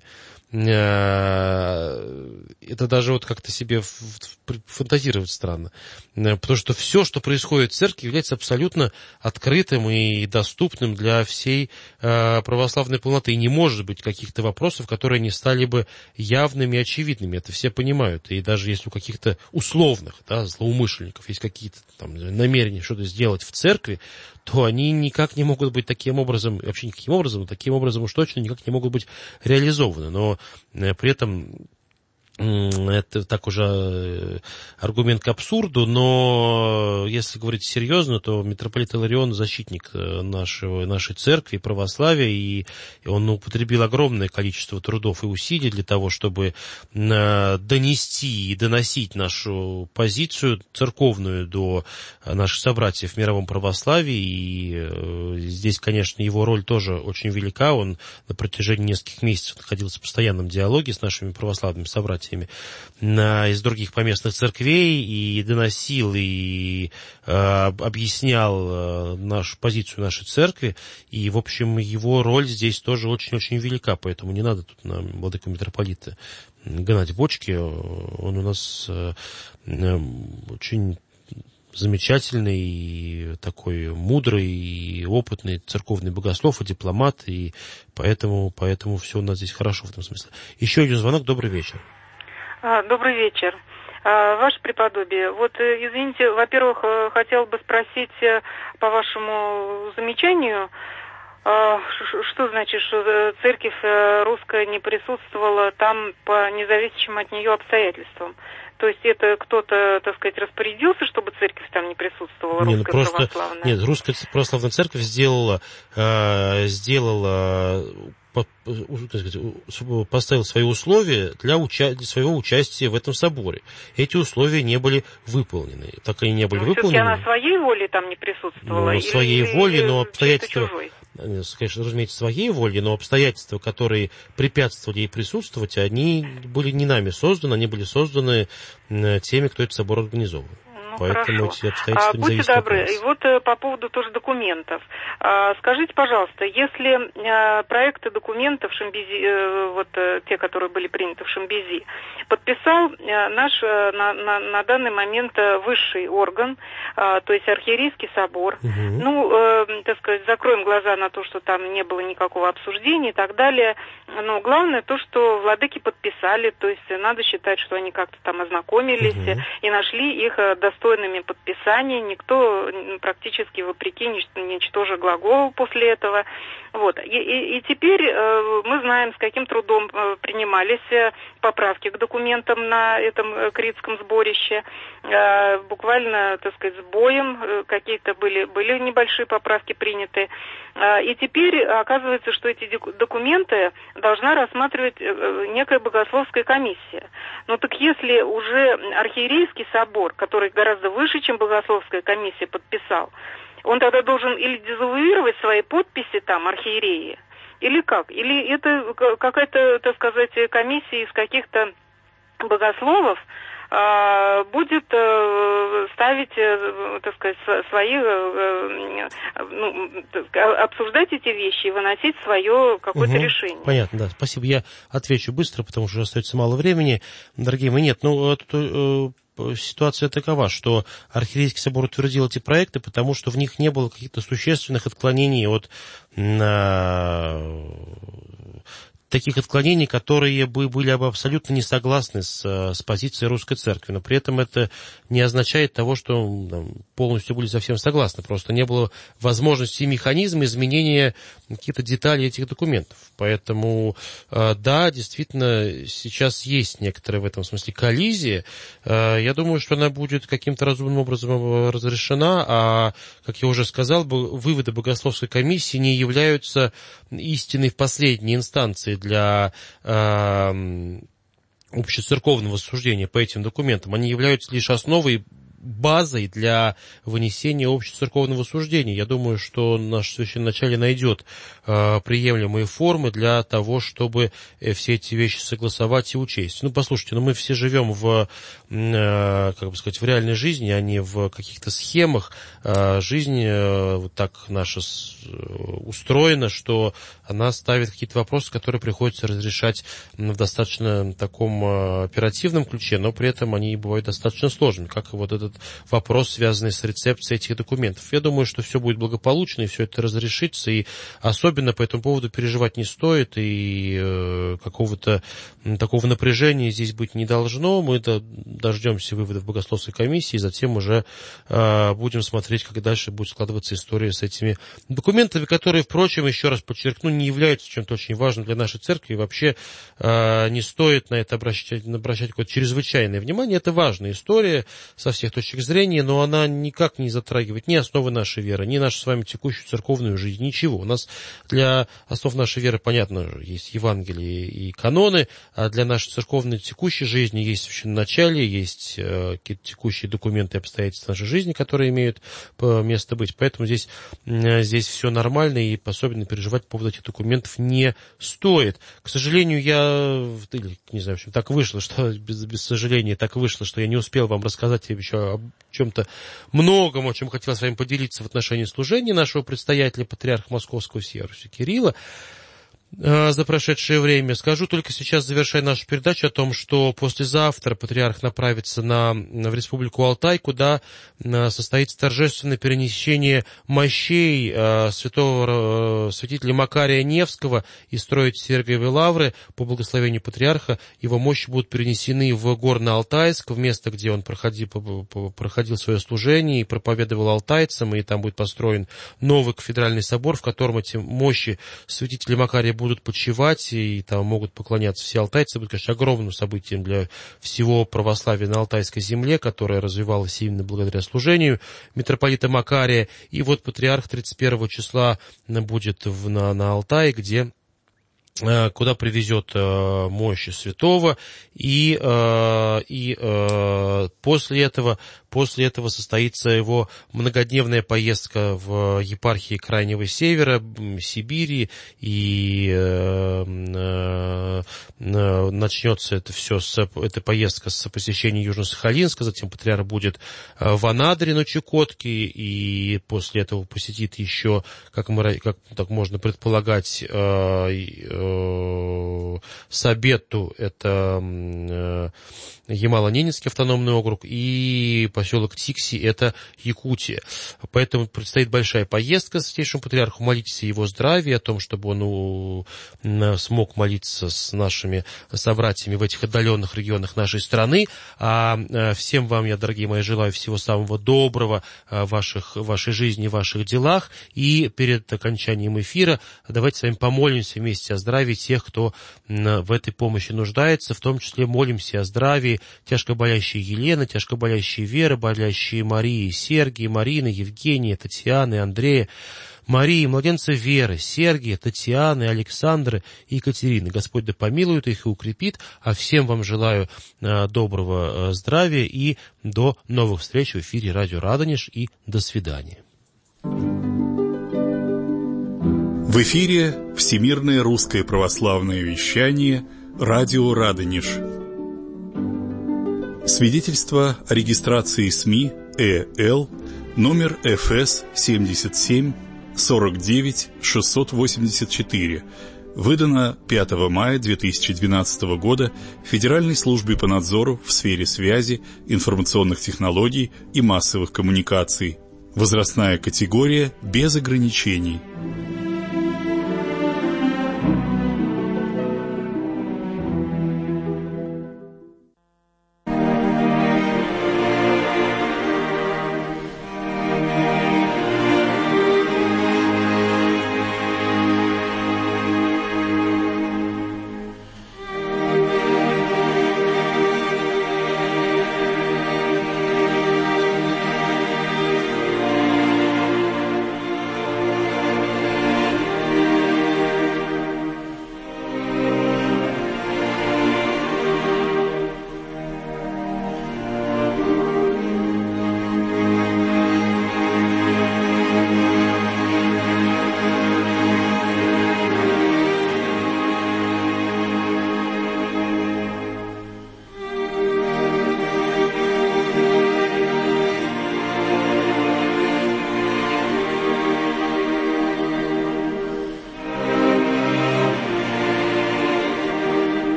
Это даже вот как-то себе фантазировать странно. Потому что все, что происходит в церкви, является абсолютно открытым и доступным для всей православной полноты. И не может быть каких-то вопросов, которые не стали бы явными и очевидными. Это все понимают. И даже если у каких-то условных злоумышленников есть какие-то там намерения что-то сделать в церкви, то они никак не могут быть таким образом, вообще никаким образом, но таким образом уж точно никак не могут быть реализованы. Но при этом это так уже аргумент к абсурду, но если говорить серьезно, то митрополит Иларион защитник нашей церкви, православия, и он употребил огромное количество трудов и усилий для того, чтобы донести и доносить нашу позицию церковную до наших собратьев в мировом православии, и здесь, конечно, его роль тоже очень велика. Он на протяжении нескольких месяцев находился в постоянном диалоге с нашими православными собратьями из других поместных церквей и доносил и объяснял нашу позицию нашей церкви. И, в общем, его роль здесь тоже очень-очень велика, поэтому не надо тут на владыку митрополита гнать бочки. Он у нас очень замечательный и такой мудрый и опытный церковный богослов и дипломат, и поэтому все у нас здесь хорошо в этом смысле. Еще один звонок. Добрый вечер. Добрый вечер. Ваше преподобие, вот, извините, во-первых, хотела бы спросить по вашему замечанию, что значит, что церковь русская не присутствовала там по независимым от нее обстоятельствам? То есть это кто-то, так сказать, распорядился, чтобы церковь там не присутствовала, русская православная? Нет, русская православная церковь поставил свои условия для своего участия в этом соборе. Эти условия не были выполнены. Так они не были выполнены. Все-таки она своей волей там не присутствовала? Своей волей, но обстоятельства... Конечно, разумеется, своей волей, но обстоятельства, которые препятствовали ей присутствовать, они были не нами созданы, они были созданы теми, кто этот собор организовал. Поэтому эти обстоятельства не зависят от нас. Будьте добры, и вот по поводу тоже документов. Скажите, пожалуйста, если проекты документов Шимбизи, вот те, которые были приняты в Шимбизи, подписал наш на данный момент высший орган, то есть Архиерейский собор, так сказать, закроем глаза на то, что там не было никакого обсуждения и так далее, но главное то, что владыки подписали, то есть надо считать, что они как-то там ознакомились и нашли их достойными подписания, никто практически вопреки ничтоже глаголу после этого. Вот. И теперь мы знаем, с каким трудом принимались поправки к документам на этом критском сборище. Буквально, так сказать, с боем какие-то были небольшие поправки приняты. И теперь оказывается, что эти документы должна рассматривать некая богословская комиссия. Ну так если уже Архиерейский собор, который гораздо выше, чем богословская комиссия, подписал, он тогда должен или дезавуировать свои подписи там, архиереи, или как? Или это какая-то, так сказать, комиссия из каких-то богословов будет ставить, так сказать, свои, обсуждать эти вещи и выносить свое какое-то решение. Понятно, да. Спасибо. Я отвечу быстро, потому что остается мало времени. Дорогие мои, нет, ситуация такова, что Архиерейский собор утвердил эти проекты, потому что в них не было каких-то существенных отклонений от таких отклонений, которые бы были бы абсолютно не согласны с позицией русской церкви. Но при этом это не означает того, что полностью были совсем согласны. Просто не было возможности и механизма изменения каких-то деталей этих документов. Поэтому, да, действительно, сейчас есть некоторая в этом смысле коллизия. Я думаю, что она будет каким-то разумным образом разрешена, а, как я уже сказал, выводы богословской комиссии не являются истиной в последней инстанции для общецерковного суждения по этим документам, они являются лишь основой, базой для вынесения общецерковного суждения. Я думаю, что наш священноначалие найдет приемлемые формы для того, чтобы все эти вещи согласовать и учесть. Послушайте, мы все живем в, как бы сказать, в реальной жизни, а не в каких-то схемах. Жизнь вот так наша устроена, что она ставит какие-то вопросы, которые приходится разрешать в достаточно таком оперативном ключе, но при этом они бывают достаточно сложными, как и вот этот вопрос, связанный с рецепцией этих документов. Я думаю, что все будет благополучно, и все это разрешится, и особенно по этому поводу переживать не стоит, и какого-то такого напряжения здесь быть не должно. Мы дождемся выводов богословской комиссии, и затем уже будем смотреть, как дальше будет складываться история с этими документами, которые, впрочем, еще раз подчеркну, не являются чем-то очень важным для нашей церкви, и вообще не стоит на это обращать какое-то чрезвычайное внимание. Это важная история со всех точек зрения, но она никак не затрагивает ни основы нашей веры, ни нашу с вами текущую церковную жизнь, ничего. У нас для основ нашей веры, понятно, есть Евангелие и каноны, а для нашей церковной текущей жизни есть священноначалие, есть какие-то текущие документы и обстоятельства нашей жизни, которые имеют место быть. Поэтому здесь все нормально, и особенно переживать по поводу этих документов не стоит. К сожалению, не знаю, в общем, так вышло, что без сожаления так вышло, что я не успел вам рассказать еще о чем-то многом, о чем хотел с вами поделиться в отношении служения нашего предстоятеля, патриарха Московского всея Руси Кирилла за прошедшее время. Скажу только сейчас, завершая нашу передачу, о том, что послезавтра патриарх направится в Республику Алтай, куда состоится торжественное перенесение мощей святителя Макария Невского и строить Сергиевой лавры. По благословению патриарха его мощи будут перенесены в Горно-Алтайск, в место, где он проходил свое служение и проповедовал алтайцам, и там будет построен новый кафедральный собор, в котором эти мощи святителя Макария будут почивать, и там могут поклоняться все алтайцы. Это будет, конечно, огромным событием для всего православия на Алтайской земле, которое развивалось именно благодаря служению митрополита Макария. И вот патриарх 31 числа будет на Алтае, куда привезет мощи святого, и после этого состоится его многодневная поездка в епархии Крайнего Севера, Сибири, и начнется эта поездка с посещения Южно-Сахалинска, затем патриарх будет в Анадыре на Чукотке, и после этого посетит еще, как так можно предполагать, Сабетту, это Ямало-Ненецкий автономный округ, и поселок Тикси, это Якутия. Поэтому предстоит большая поездка с Святейшим Патриархом. Молитесь о его здравии, о том, чтобы он смог молиться с нашими собратьями в этих отдаленных регионах нашей страны. А всем вам я, дорогие мои, желаю всего самого доброго в вашей жизни, в ваших делах. И перед окончанием эфира давайте с вами помолимся вместе о здравии тех, кто в этой помощи нуждается. В том числе молимся о здравии тяжко болящей Елены, тяжко болящей Веры, болящей Марии, Сергии, Марины, Евгении, Татьяны, Андрея, Марии, младенца Веры, Сергия, Татьяны, Александры и Екатерины. Господь да помилует их и укрепит. А всем вам желаю доброго здравия и до новых встреч в эфире Радио Радонеж, и до свидания. В эфире Всемирное русское православное вещание Радио Радонеж. Свидетельство о регистрации СМИ ЭЛ номер ФС 77 49 684, выдано 5 мая 2012 года Федеральной службе по надзору в сфере связи, информационных технологий и массовых коммуникаций. Возрастная категория без ограничений.